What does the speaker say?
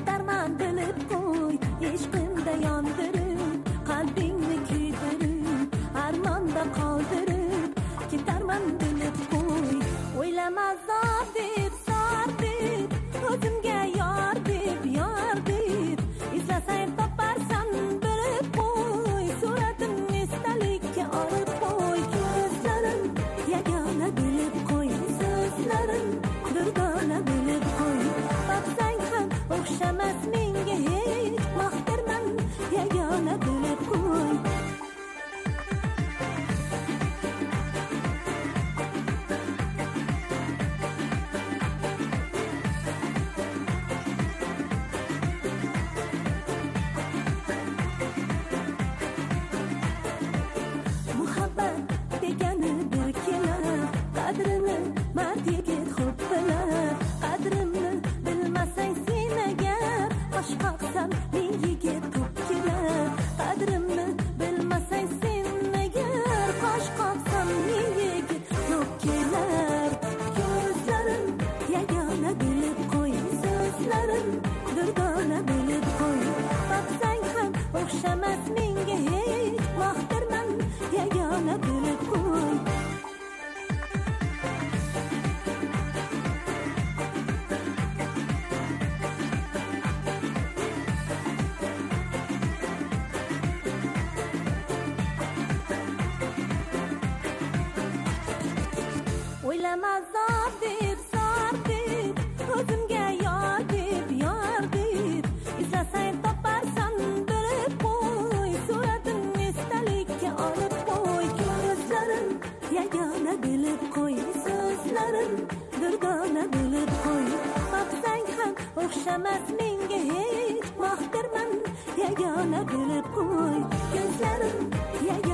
ketarman bilib qo'y, ishqimda yondirib, qalbingni kuydirib, armonda qoldirib, ketarman bilib qo'y. O'ylama zor deb, o'zimga yor deb, izlasang toparsan bilib qo'y, suratim esdalikka olib qo'y. Ko'zlarim yagona bilib qo'y, so'zlarim durgona bilib qo'y. Topsang ham o'xshamas menga hech, maqdirman yagona bilib qo'y. Qadrini mard yigit xo'p bilar, qadrimni bilmasang sen agar, qosh qoqsam men yigit to'p kelar. Qadrimni bilmasang sen agar, qosh qoqsam men yigit to'p kelar. Ko'zlarim yagona bilib qo'y, so'zlarim durgona bilib qo'y. Topsang ham o'xshamas menga hech, maqdirman yagona bilib qo'y. O'ylama zor deb, o'zimga yor deb, izlasang toparsan bilib qo'y, suratim esdalikka olib qo'y. Ko'zlarim yagona bilib qo'y, so'zlarim durgona bilib qo'y. Topsang ham o'xshamas menga hech, maqdirman yagona bilib qo'y. Ko'zlarim yagona